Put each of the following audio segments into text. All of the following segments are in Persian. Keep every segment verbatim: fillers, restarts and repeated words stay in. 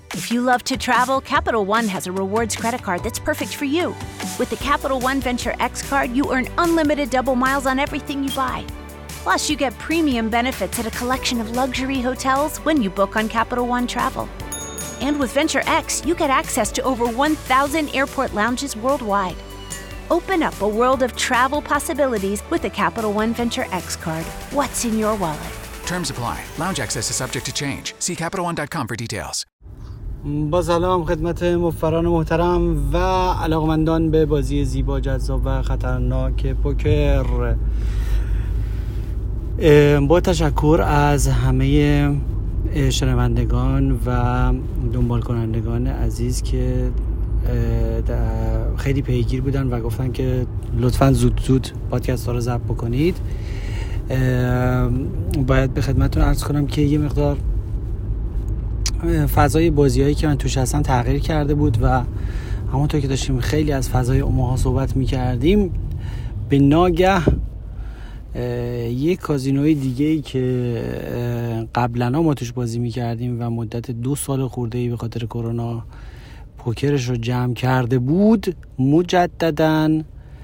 If you love to travel, Capital One has a rewards credit card that's perfect for you. With the Capital One Venture X card, you earn unlimited double miles on everything you buy. Plus, you get premium benefits at a collection of luxury hotels when you book on Capital One Travel. And with Venture X, you get access to over one thousand airport lounges worldwide. Open up a world of travel possibilities with the Capital One Venture X card. What's in your wallet? Terms apply. Lounge access is subject to change. See capital one dot com for details. با سلام خدمت مفران محترم و علاقمندان به بازی زیبا، جذاب و خطرناک پوکر. با تشکر از همه شنوندگان و دنبال کنندگان عزیز که خیلی پیگیر بودن و گفتن که لطفاً زود زود پادکست ها رو ضبط بکنید. باید به خدمتتون عرض کنم که یه مقدار فضای بازیایی که من توش هستم تغییر کرده بود و همونطور که داشتیم خیلی از فضای اوماها صحبت می‌کردیم، به ناگه یک کازینوی دیگه‌ای که قبلا ما توش بازی می‌کردیم و مدت دو سال خورده‌ای به خاطر کرونا پوکرش رو جمع کرده بود، مجدداً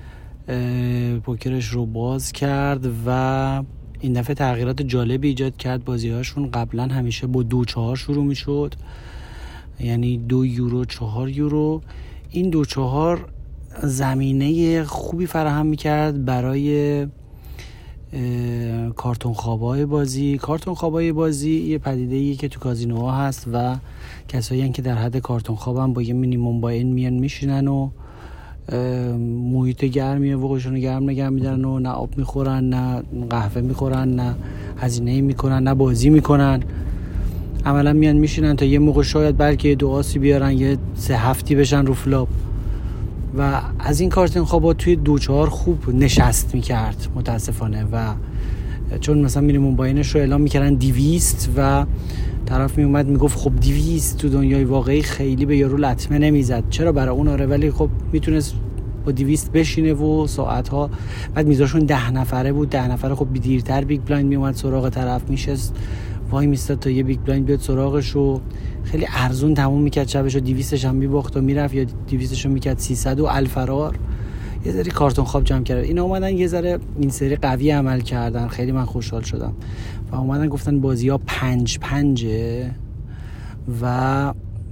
پوکرش رو باز کرد و این دفعه تغییرات جالبی ایجاد کرد. بازی‌هاشون قبلا همیشه با دو چهار شروع می‌شد، یعنی دو یورو چهار یورو. این دو چهار زمینه خوبی فراهم می‌کرد برای کارتون خوابای بازی. کارتون خوابای بازی یه پدیده‌ایه که تو کازینوها هست و کسایی که در حد کارتون خوابن با یه مینیمم با این میان میشینن و محیط گرمیه و خودشون گرم نگه میدارن و نه آب میخورن، نه قهوه میخورن، نه هزینه میکنن، نه بازی میکنن. عملا میان میشینن تا یه موقع شاید بلکه دو آسی بیارن یه سه هفتی بشن رو فلاپ و از این کارتون خوابا توی دو چهار خوب نشست میکرد متاسفانه. و چون مثلا مینیمم باینش رو اعلام میکردن دیویست و طرف میومد میگفت خب دیویست تو دنیای واقعی خیلی به یارو لطمه نمیزد، چرا برای اون آره، ولی خب میتونست با دیویست بشینه و ساعتها. بعد میزاشون ده نفره بود، ده نفره خب دیرتر بیگ بلایند میومد سراغ طرف، میشست وای میستاد تا یه بیگ بلایند بیاد سراغش و خیلی ارزون تموم میکرد شبش و دیویستش هم میباخت و میرفت یا دیویستش رو میکرد سیصد و الفرار. یه ذره کارتون خواب جمع کرد. اینا اومدن یه ذره این سری قوی عمل کردن، خیلی من خوشحال شدم و اومدن گفتن بازی ها پنج پنجه و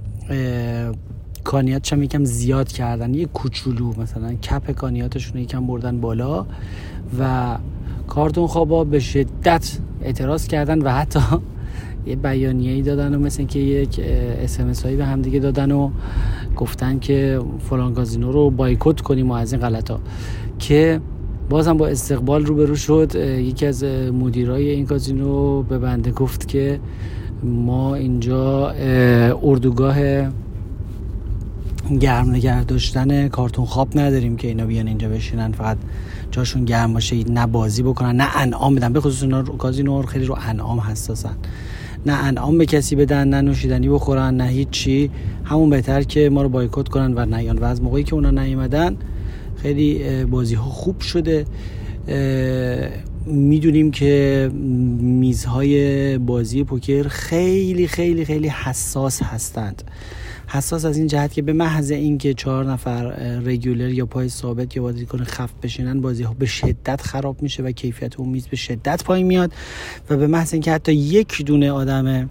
کانیاتش هم یکم زیاد کردن، یه کوچولو مثلا کپ کانیاتشون یکم بردن بالا و کارتون خوابا به شدت اعتراض کردن و حتی یه بیانیه‌ای دادن و مثل اینکه یک اس ام اس هایی به هم دیگه دادن و گفتن که فلان کازینو رو بایکوت کنیم و از این غلطا، که بازم با استقبال روبرو شد. یکی از مدیرای این کازینو به بنده گفت که ما اینجا اردوگاه گرم نگه داشتن کارتون خواب نداریم که اینا بیان اینجا بشینن فقط جاشون گرم باشه، نه بازی بکنن نه انعام بدن. به خصوص اینا کازینو خیلی رو انعام حساسن، نه انعام به کسی بدن، نه نوشیدنی بخورن، نه هیچی. همون بهتر که ما رو بایکوت کنن و نیان. و از موقعی که اونا نیومدن خیلی بازی ها خوب شده. میدونیم که میزهای بازی پوکر خیلی خیلی خیلی حساس هستند. حساس از این جهت که به محض اینکه چهار نفر رگولر یا پای ثابت یا بازیکن خف بشینن، بازی ها به شدت خراب میشه و کیفیت اون میز به شدت پایین میاد و به محض اینکه حتی یک دونه آدم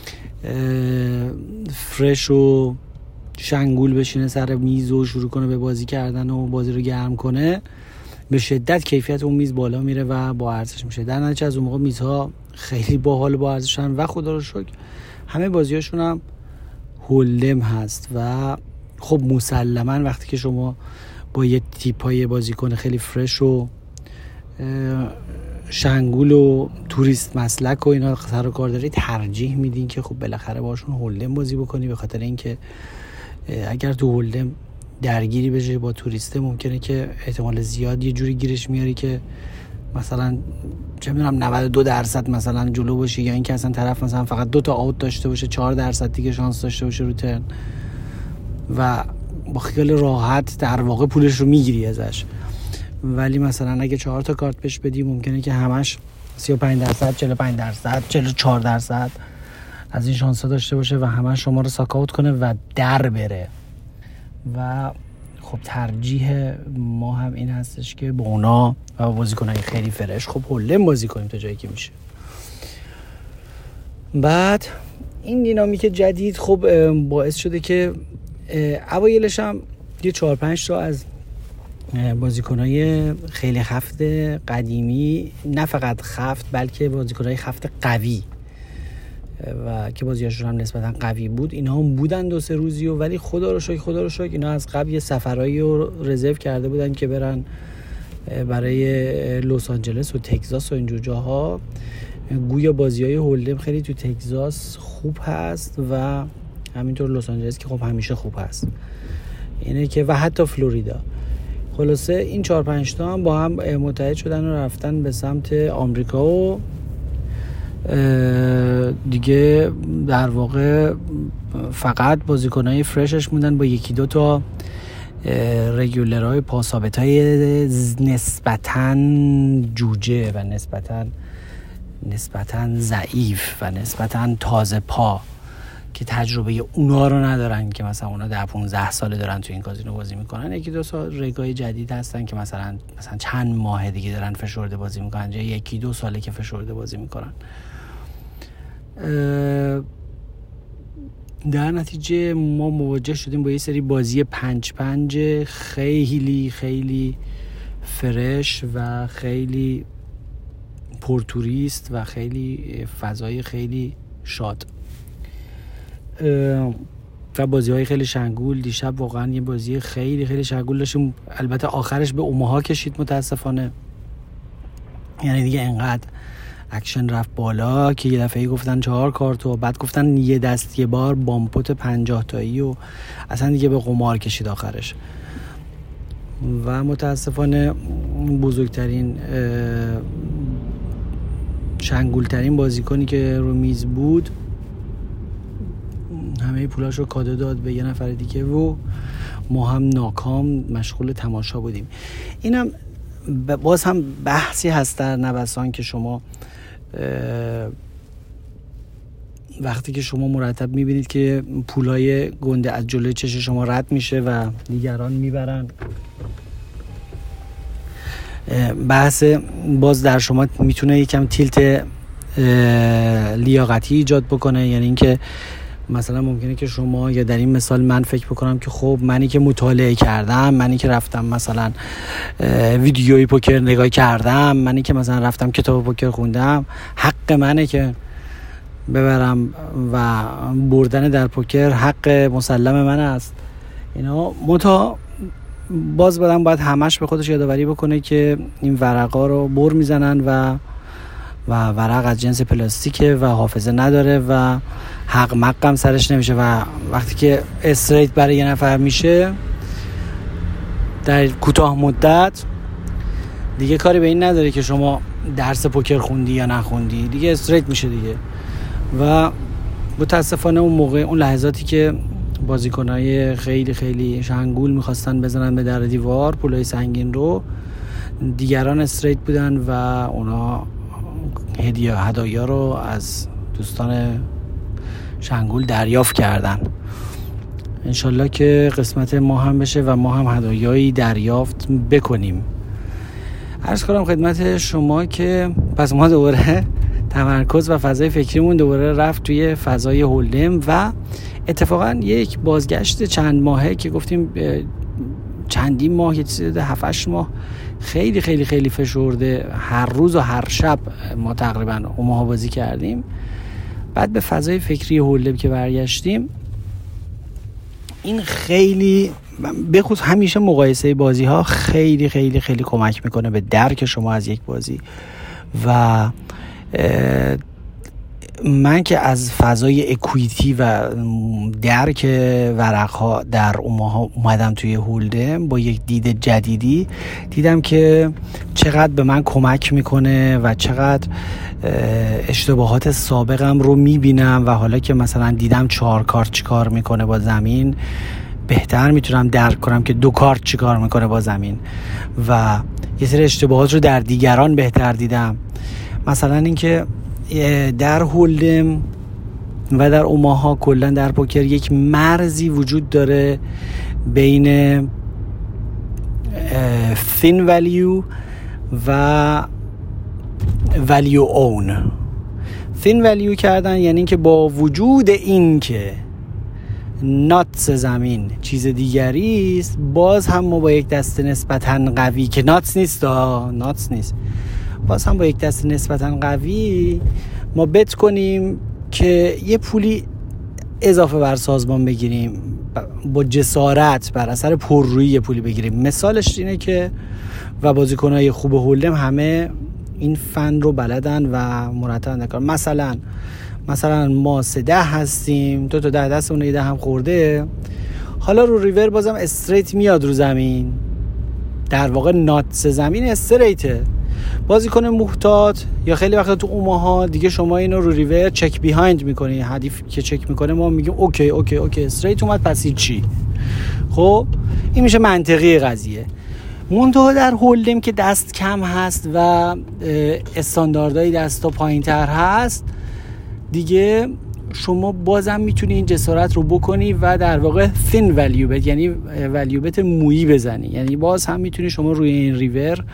فرش و شنگول بشینه سر میز و شروع کنه به بازی کردن و بازی رو گرم کنه، به شدت کیفیت اون میز بالا میره و با ارزش میشه. در نتیجه از اون موقع میزها خیلی باحال با ارزشن و خدا رو شکر همه بازیاشون هم هولدم هست. و خب مسلما وقتی که شما با یه تیپای بازیکن خیلی فرش و شنگول و توریست مسلک و اینا سر و کار داری، ترجیح میدین که خب بالاخره باشون هولدم بازی بکنی، به خاطر اینکه اگر تو هولدم درگیری بشه با توریسته ممکنه که احتمال زیاد یه جوری گیرش میاری که مثلا چه میدونم نود و دو درصد مثلا جلو باشه، یا اینکه اصلا طرف مثلا فقط دو تا آوت داشته باشه، چهار درصد دیگه شانس داشته باشه رو ترن و با خیال راحت در واقع پولش رو میگیری ازش. ولی مثلا اگه چهار تا کارت بهش بدی ممکنه که همش سی و پنج درصد، چهل و پنج درصد، چهل و چهار درصد از این شانس‌ها داشته باشه و همه شما رو ساکاوت کنه و در بره. و خب ترجیح ما هم این هستش که با اونا و با بازیکن‌های خیلی فرش خب هولدم بازی کنیم تا جایی که میشه. بعد این دینامیک جدید خب باعث شده که اوایلش هم یه چهار پنج تا از بازیکن‌های خیلی خفت قدیمی، نه فقط خفت بلکه بازیکن‌های خفت قوی و که بازیاشون هم نسبتا قوی بود، اینا هم بودن دو سه روزی و ولی خدا رو شکر خدا رو شکر اینا از قبل یه سفرایی رو رزرو کرده بودن که برن برای لس آنجلس و تگزاس و اینجور جاها. گویا بازی‌های هولدم خیلی تو تگزاس خوب هست و همینطور لس آنجلس که خب همیشه خوب هست، اینه که و حتی فلوریدا. خلاصه این چهار پنج تا هم با هم متحد شدن و رفتن به سمت آمریکا و دیگه در واقع فقط بازیکنای فرشش موندن با یکی دو تا رگولرهای پاسابتای نسبتاً جوجه و نسبتاً نسبتاً ضعیف و نسبتاً تازه پا که تجربه اونا رو ندارن که مثلا اونا ده پانزده ساله دارن تو این کازینو بازی میکنن. یکی دو سال رگای جدید هستن که مثلا مثلا چند ماه دیگه دارن فشرده بازی میکنن، یا یکی دو ساله که فشرده بازی میکنن. در نتیجه ما مواجه شدیم با یه سری بازی پنج پنج خیلی خیلی فرش و خیلی پرتوریست و خیلی فضای خیلی شاد و بازی های خیلی شنگول. دیشب واقعا یه بازی خیلی خیلی شنگول داشتیم، البته آخرش به اوماها کشید متاسفانه، یعنی دیگه انقدر اکشن رفت بالا که یه دفعه گفتن چهار کارت و بعد گفتن یه دست یه بار بامپوت پنجاه تایی و اصلا دیگه به قمار کشید آخرش. و متاسفانه بزرگترین شنگولترین بازیکنی که رو میز بود همه پولاش رو کادو داد به یه نفر دیگه و ما هم ناکام مشغول تماشا بودیم. اینم باز هم بحثی هست در نوسان که شما وقتی که شما مرتب میبینید که پولای گنده از جلوی چش شما رد میشه و دیگران میبرن، بحث باز در شما میتونه یکم تیلت لیاقتی ایجاد بکنه. یعنی اینکه مثلا ممکنه که شما، یا در این مثال من فکر بکنم که خب منی که مطالعه کردم، منی که رفتم مثلا ویدیوی پوکر نگاه کردم، منی که مثلا رفتم کتاب پوکر خوندم، حق منه که ببرم و بردن در پوکر حق مسلم من است. اینا متا باز بدم باید همش به خودش یادآوری بکنه که این ورقا رو بر میزنن و و ورق از جنس پلاستیکه و حافظه نداره و حق مقم سرش نمیشه و وقتی که استریت برای یه نفر میشه در کوتاه مدت دیگه کاری به این نداره که شما درس پوکر خوندی یا نخوندی، دیگه استریت میشه دیگه. و متاسفانه اون موقع، اون لحظاتی که بازیکنای خیلی خیلی شنگول میخواستن بزنن به در دیوار پولای سنگین رو، دیگران استریت بودن و اونا هدیه هدایا رو از دوستان شنگول دریافت کردن. انشالله که قسمت ما هم بشه و ما هم هدایایی دریافت بکنیم. عرض کنم خدمت شما که پس ما دوباره تمرکز و فضای فکریمون دوباره رفت توی فضای هولدم و اتفاقا یک بازگشت چند ماهه که گفتیم چندین ماه، یه چیزی هفت هشت ماه خیلی خیلی خیلی فشرده، هر روز و هر شب ما تقریبا اوماها بازی کردیم. بعد به فضای فکری هولدم که برگشتیم، این خیلی بخصوص همیشه مقایسه بازی ها خیلی خیلی خیلی کمک میکنه به درک شما از یک بازی. و من که از فضای اکویتی و درک ورق‌ها در اوماها اومدم توی هولدم با یک دید جدیدی، دیدم که چقدر به من کمک میکنه و چقدر اشتباهات سابقم رو میبینم و حالا که مثلا دیدم چهار کارت چی کار میکنه با زمین، بهتر میتونم درک کنم که دو کارت چی کار میکنه با زمین و یه سری اشتباهات رو در دیگران بهتر دیدم. مثلا اینکه در هولدم و در اوماها کلا در پوکر یک مرزی وجود داره بین thin value و value own. thin value کردن یعنی اینکه با وجود این که ناتس زمین چیز دیگری است، باز هم ما با یک دسته نسبتاً قوی که ناتس نیست ناتس نیست باز هم با یک دسته نسبتاً قوی ما بت کنیم که یه پولی اضافه بر سازمان بگیریم، با جسارت بر اثر پررویی یه پولی بگیریم. مثالش اینه که و بازیکنای خوب هولدم همه این فن رو بلدن و مرتب نکار. مثلا مثلا ما سه ده هستیم، دو تا ده دست اون ده هم خورده، حالا رو ریور بازم استریت میاد رو زمین، در واقع ناتس زمین استریته. بازیکن محتاط یا خیلی وقتا تو اوماها دیگه شما اینو رو ریور چک بیهایند میکنی، حریف که چک میکنه ما میگیم اوکی اوکی اوکی استریت اومد پس چی. خب این میشه منطقی قضیه. منتها در هولدم که دست کم هست و استانداردهای دستا پایین تر هست، دیگه شما بازم میتونی این جسارت رو بکنی و در واقع thin value bet یعنی value bet مویی بزنی. یعنی باز هم میتونی شما روی این ریور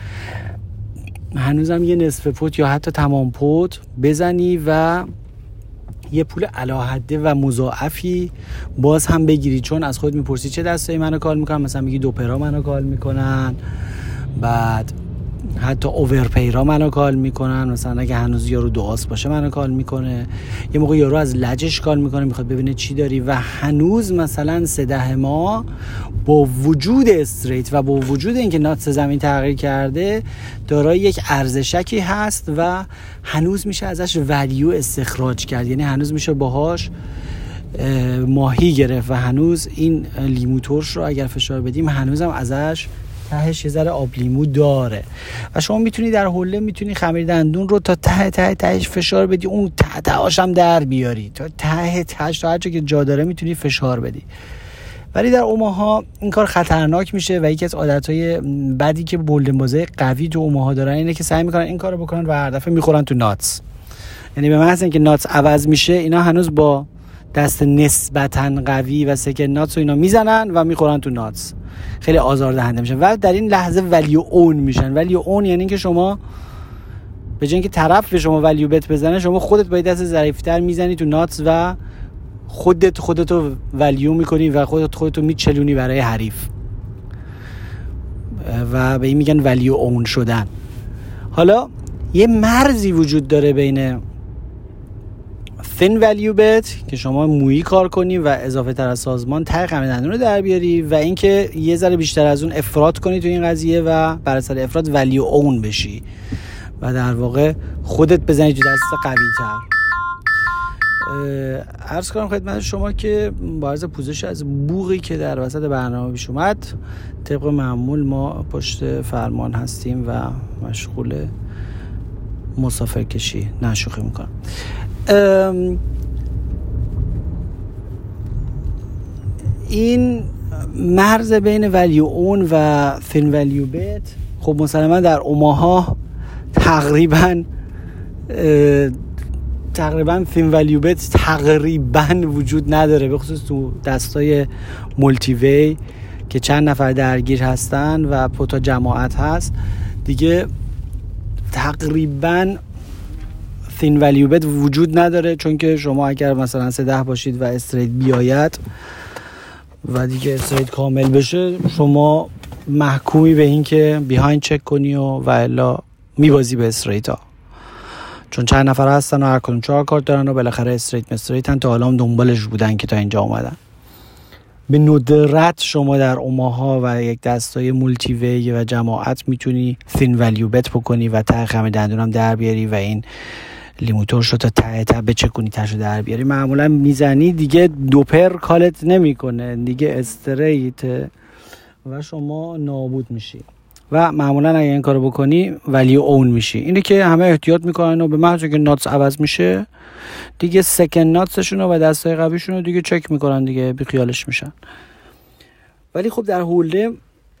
هنوزم یه نصف پوت یا حتی تمام پوت بزنی و یه پول علاحده و مضاعفی باز هم بگیری، چون از خود میپرسی چه دستایی منو کال میکنن، مثلا میگی دو پرا منو کال میکنن، بعد حتی اوورپیرا منو کال میکنن، مثلا اگه هنوز یارو دو آس باشه منو کال میکنه، یه موقع یارو از لجش کال میکنه میخواد ببینه چی داری و هنوز مثلا سه ده ما با وجود استریت و با وجود اینکه ناتس زمین تغییر کرده دارای یک ارزشکی هست و هنوز میشه ازش ولیو استخراج کرد، یعنی هنوز میشه باهاش ماهی گرفت و هنوز این لیموتورش رو اگر فشار بدیم هنوزم ازش تهش یه ذره آب لیمو داره و شما میتونی در هوله میتونی خمیر دندون رو تا ته ته تهش فشار بدی، اون ته تهاش هم در بیاری، تا ته تهش تا هر جا که جا داره میتونی فشار بدی. ولی در اوماها این کار خطرناک میشه و یکی از عادتهای بدی که بولدن بازی قوی تو اوماها دارن اینه که سعی میکنن این کارو بکنن و هر دفعه میخورن تو ناتس. یعنی به محض اینکه ناتس عوض میشه اینا هنوز با دست نسبتاً قوی و سکن ناتس و اینا میزنن و میخورن تو ناتس، خیلی آزاردهنده میشن و در این لحظه ولیو اون میشن. ولیو اون یعنی که شما به جای اینکه طرف به شما ولیو بت بزنه، شما خودت با دست ظریف‌تر میزنی تو ناتس و خودت خودتو ولیو میکنی و خودت خودتو میچلونی برای حریف و به این میگن ولیو اون شدن. حالا یه مرزی وجود داره بین thin value bet که شما مویی کار کنی و اضافه تر از سازمان ته خمیر دندون رو در بیاری و اینکه یه ذره بیشتر از اون افراط کنی تو این قضیه و بر اثر افراط value own بشی و در واقع خودت بزنی تو دست قوی تر. عرض کنم خدمت شما که با عرض پوزش از بوقی که در وسط برنامه پیش اومد، طبق معمول ما پشت فرمان هستیم و مشغول مسافر کشی نشوخی میکنم. این مرز بین ولیو اون و thin ولیو بت خب مسلما در اوماها تقریبا تقریبا thin ولیو بت تقریبا وجود نداره، به خصوص تو دستای مولتی وی که چند نفر درگیر هستن و پوتا جماعت هست دیگه تقریبا thin value bet وجود نداره، چون که شما اگر مثلا سه ده باشید و استریت بیاید و دیگه استریت کامل بشه شما محکومی به این که بیهایند چک کنی و و الا میبازی به استریت ها، چون چند نفر هستن و هر کدوم چهار کارت دارن و بالاخره استریت مستریتن، تا حالا هم دنبالش بودن که تا اینجا اومدن. به ندرت شما در اوماها و یک دستای مولتی وی و جماعت میتونی thin value bet بکنی و ته خمیر دندون هم در بیاری و این لیموتور شو تا ته ته بچکونی تاشو در بیاری. معمولا میزنی دیگه دوپر کالت نمیکنه، دیگه استریت و شما نابود میشی و معمولا اگه این کارو بکنی ولی اون میشی. اینه که همه احتیاط میکنن و به محض اینکه ناتس عوض میشه دیگه سکن ناتسشون و دستای قویشون رو دیگه چک میکنن، دیگه بی خیالش میشن. ولی خب در هولدم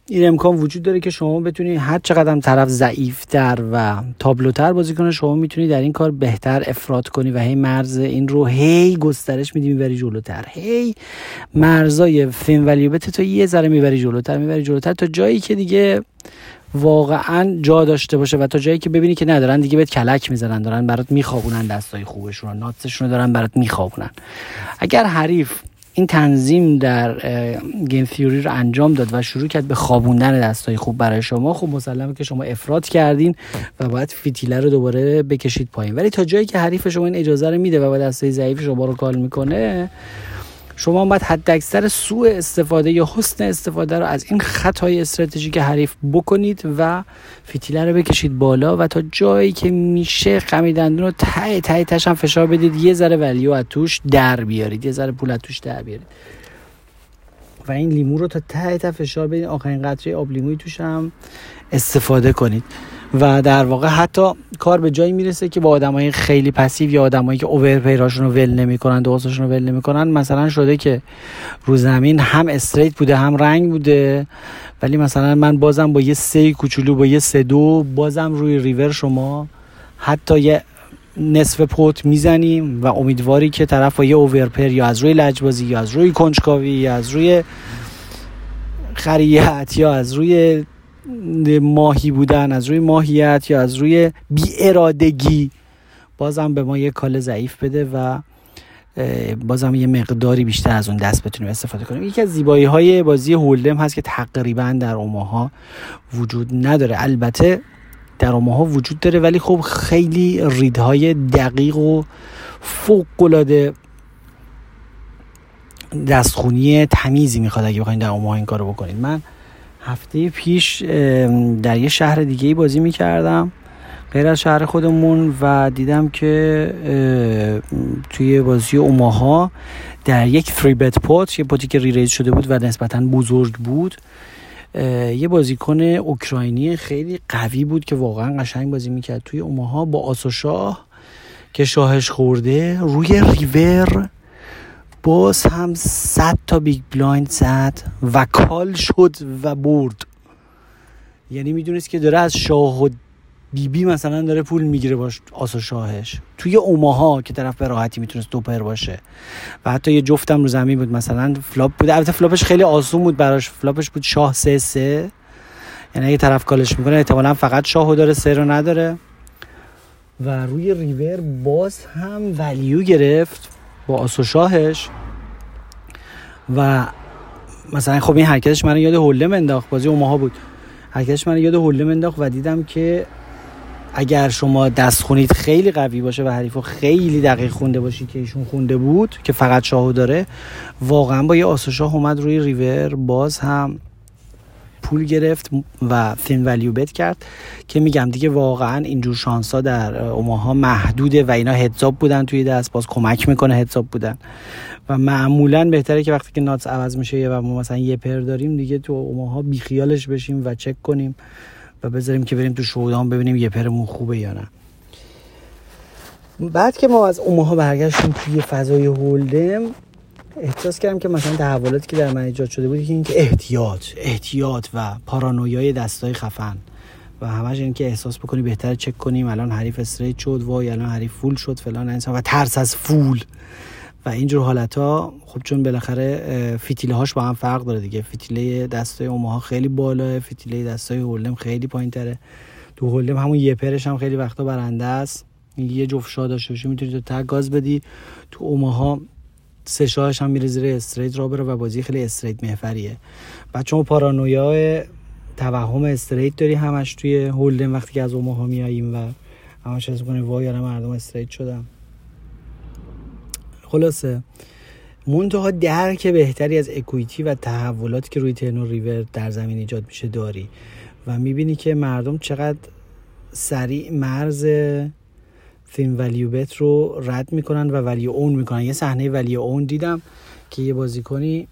این امکان وجود داره که شما بتونید هر چقدر هم طرف ضعیف‌تر و تابلوتر بازی کنه، شما میتونید در این کار بهتر افراد کنی و هی مرز این رو هی گسترش میدی، میبری جلوتر، هی مرزای فین ولیو بت تو یه ذره میبری جلوتر میبری جلوتر تا جایی که دیگه واقعا جا داشته باشه و تا جایی که ببینی که ندارن دیگه بهت کلک میزنن، دارن برات میخوابونن دستای خوبشون، ناتسشون رو دارن برات میخوابونن. اگر حریف این تنظیم در گیم تیوری رو انجام داد و شروع کرد به خوابوندن دستای خوب برای شما، خب مسلمه که شما افراط کردین و باید فتیله رو دوباره بکشید پایین. ولی تا جایی که حریف شما این اجازه رو میده و با دستای ضعیف شما رو کال میکنه، شما باید حد اکثر سوء استفاده یا حسن استفاده رو از این خطای استراتژیک حریف بکنید و فتیله رو بکشید بالا و تا جایی که میشه خمیدندون رو ته ته تش هم فشار بدید، یه ذره ولیو از توش در بیارید، یه ذره پول از توش در بیارید و این لیمو رو تا ته ته فشار بدید، آخرین قطره آب لیمویی توش هم استفاده کنید. و در واقع حتی کار به جایی میرسه که با آدمای خیلی پسیو یا آدمایی که اوورپیراشون رو ول نمی‌کنن، دوستاشون رو ول نمی‌کنن، مثلا شده که رو زمین هم استریت بوده هم رنگ بوده، ولی مثلا من بازم با یه سه کوچولو با یه سه دو بازم روی ریور شما حتی یه نصف پوت میزنیم و امیدواری که طرف با یه اوورپیر یا از روی لجبازی یا از روی کنجکاوی یا از روی خریت یا از روی ماهی بودن، از روی ماهیت یا از روی بی ارادگی بازم به ما یه کال ضعیف بده و بازم یه مقداری بیشتر از اون دست بتونیم استفاده کنیم. یکی از زیبایی های بازی هولدم هست که تقریبا در اوماها وجود نداره. البته در اوماها وجود داره ولی خب خیلی ریدهای دقیق و فوق‌العاده دستخونی تمیزی میخواد اگه بخواید در اوماها این کارو بکنید. من هفته پیش در یه شهر دیگه بازی میکردم غیر از شهر خودمون و دیدم که توی بازی اوماها در یک فری بت پوت، یه پوتی که ری ریز شده بود و نسبتاً بزرگ بود، یه بازیکن اوکراینی خیلی قوی بود که واقعا قشنگ بازی میکرد توی اوماها با آس و شاه که شاهش خورده روی ریور باز هم صد تا بیگ بلایند زد و کال شد و برد. یعنی میدونست که داره از شاه و بی بی مثلا داره پول میگیره باش آس و شاهش توی اوماها که طرف به راحتی میتونست دوپر باشه و حتی یه جفتم رو زمین بود، مثلا فلاپ بود. البته فلاپش خیلی آسون بود براش، فلاپش بود شاه سه سه، یعنی اگه طرف کالش میکنه احتمالاً فقط شاهو داره سه رو نداره و روی ریور باز هم ولیو گرفت با آس و شاهش و مثلا خب این حرکتش من یاد هولدم انداخت، بازی اوماها بود، حرکتش من یاد هولدم انداخت و دیدم که اگر شما دست خونید خیلی قوی باشه و حریفو خیلی دقیق خونده باشی که ایشون خونده بود که فقط شاهو داره، واقعا با یه آس و شاه اومد روی ریور باز هم پول گرفت و فین ولیو بت کرد که میگم دیگه واقعا اینجور شانسا در اوماها محدوده و اینا هدزاب بودن توی دست، باز کمک میکنه هدزاب بودن و معمولا بهتره که وقتی که ناتس عوض میشه و ما مثلا یه پر داریم دیگه تو اوماها بیخیالش بشیم و چک کنیم و بذاریم که بریم تو شودان ببینیم یه پرمون خوبه یا نه. بعد که ما از اوماها برگشتیم توی فضای هولدم احساس کردم که مثلا تحولاتی که در من ایجاد شده بود که این که احتیاط احتیاط و پارانویای دستای خفن و همش این که احساس بکنی بهتره چک کنیم الان حریف استریت شد وای الان حریف فول شد فلان انسان و ترس از فول و اینجور حالتا. خب چون بالاخره فتیله هاش با هم فرق داره دیگه، فتیله دستای اوماها خیلی بالاه، فتیله دستای هولدم خیلی پایین تره. تو هولدم همون یه پرش هم خیلی وقتا برنده است، یه جفت شاه داشته باشی میتونی تو تگ گاز بدی. تو اوماها سه شاهش هم میره زیر استریت را بره و بازی خیلی استریت محوریه. بعد چون پارانویا توهم استریت داری همش توی هولدم وقتی که از اوماها میاییم و همش حس می‌کنی وای الان مردم استریت شدن. خلاصه منتها درک بهتری از اکویتی و تحولاتی که روی ترن و ریور در زمین ایجاد میشه داری و میبینی که مردم چقدر سریع مرز فین ولیو بت رو رد میکنن و ولیو اون میکنن. یه صحنه ولیو اون دیدم که یه بازیکنی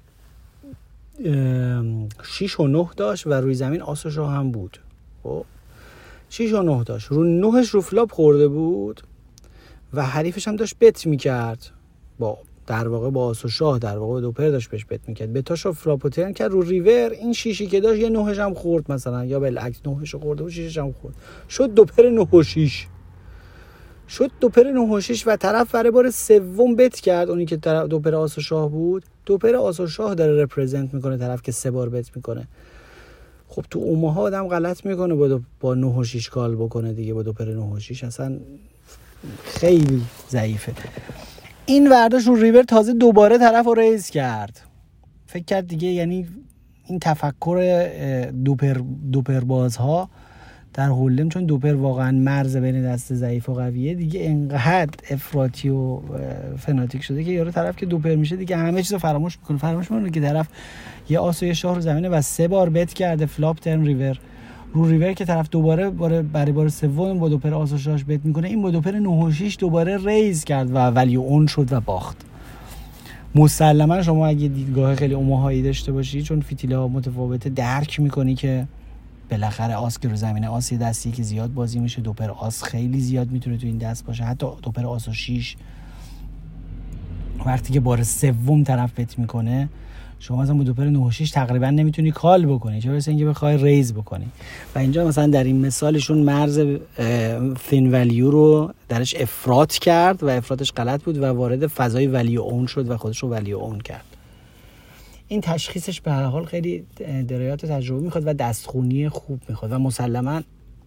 شیش و نه داشت و روی زمین آس و شاه هم بود. خب شیش و نه داشت، رو نهش رو فلاپ خورده بود و حریفش هم داشت بت میکرد با در واقع با آس و شاه در واقع دو پر داشت بهش بت میکرد، بتاشو فلاپ و ترن کرد رو ریور، این شیشی که داشت یه نهش هم خورد مثلا، یا بالعکس نهش خورده و شیشش هم خورد، شد دو پر نه و شیش، شد دو پر نه و شیش و طرف برای بار سوم بت کرد، اونی که دو پر آس و شاه بود، دو پر آس و شاه داره رپرزنت میکنه طرف که سه بار بت میکنه. خب تو اوماها آدم غلط میکنه با با نه و شیش کال بکنه دیگه، با دو پر نه و شیش اصلا خیلی ضعیفه. این ورداش رو ریور تازه دوباره طرف رو ریز کرد، فکر کرد دیگه، یعنی این تفکر دوپر دوپر بازها در هولدم، چون دوپر واقعا مرز بین دست ضعیف و قویه دیگه، انقدر افراطی و فناتیک شده که یارو طرف که دوپر میشه دیگه همه چیزو فراموش میکنه. فراموش میکنه که طرف یه آس و یه شاه رو زمینه و سه بار بت کرده فلاپ ترن ریور، رو ریور که طرف دوباره برای بار سوم با دوپر آس و شاهش بت میکنه، این با دوپر نه و شیش دوباره ریز کرد و ولی اون شد و باخت. مسلما شما اگه دیدگاه خیلی اوماهایی داشته باشی، چون فیتیله ها متفاوته، درک میکنی که بالاخره آس که رو زمینه آس یه دستی که زیاد بازی میشه، دوپر آس خیلی زیاد میتونه تو این دست باشه، حتی دوپر آس و شیش وقتی که بار سوم طرف بت میکنه شما مثلا با دوپر نه و شیش تقریبا نمیتونی کال بکنی، چه برسه اینکه بخوای ریز بکنی. و اینجا مثلا در این مثالشون مرز ثین ولیو رو درش افراط کرد و افراطش غلط بود و وارد فضای ولیو اون شد و خودش رو ولیو اون کرد. این تشخیصش به هر حال خیلی درایات و تجربه میخواد و دستخونی خوب میخواد و مسلما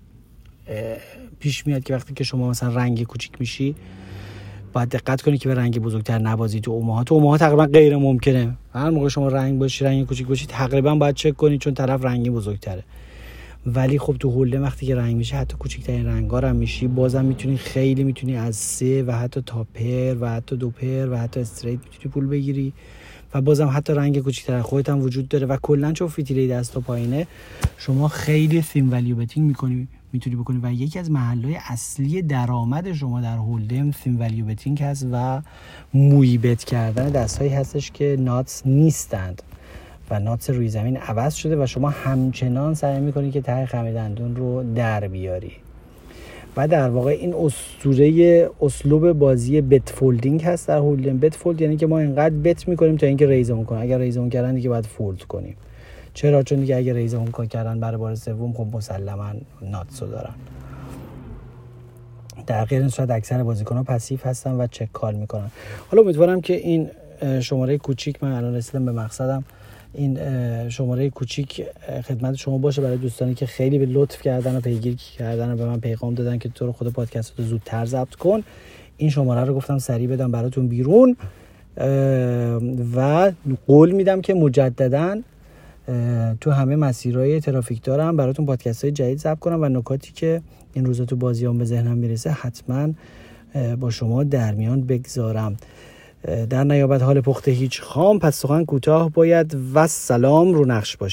پیش میاد که وقتی که شما مثلا رنگ کوچیک میشی باید دقت کنی که به رنگ بزرگتر نبازی. تو اوماها تو اوماها تقریبا غیر ممکنه، هر موقع شما رنگ باشی رنگ کوچیک باشی تقریبا باید چک کنی چون طرف رنگی بزرگتره. ولی خب تو هولدم وقتی که رنگ میشه حتی کوچیکترین رنگا رو هم میشی، بازم میتونی خیلی میتونی از سه و حتی تا پر و حتی دو پر و حتی استریت میتونی پول بگیری و بازم حتی رنگ کوچیک‌تر خودت هم وجود داره و کلا چون فیتیله دست و پایینه شما خیلی ثین ولیو بتینگ میکنی میتونی بکنی و یکی از محل‌های اصلی درآمد شما در هولدم ثین ولیو بتینگ هست و موی بت کردن دستایی هستش که ناتس نیستند و ناتس روی زمین عوض شده و شما همچنان سعی میکنی که ته خم دندون رو در بیاری. و در واقع این اسطوره اسلوب بازی بت فولدینگ هست در هولدم. بت فولد یعنی که ما اینقدر بت میکنیم تا اینکه ریزمون کنیم، اگر ریزمون کردن دیگه باید فولد کنیم. چرا؟ چون دیگه اگر ریزمون کردن برای بار سوم خب مسلما ناتسو دارن. در غیر این صورت اکثر بازیکن‌ها پسیو هستن و چک کال میکنن. حالا امیدوارم که این شماره کوچیک، من الان رسیدم به مقصدم، این شماره کوچیک خدمت شما باشه برای دوستانی که خیلی به لطف کردن و پیگیری کردن و به من پیغام دادن که تو رو خود پادکست رو زودتر ضبط کن. این شماره رو گفتم سریع بدم براتون بیرون و قول میدم که مجدداً تو همه مسیرهای ترافیک دارم براتون پادکست‌های جدید ضبط کنم و نکاتی که این روزا تو بازیام به ذهنم میرسه حتما با شما در میان بگذارم. در نیابت حال پخته هیچ خام، پس سخن کوتاه باید و سلام رو نقش باشه.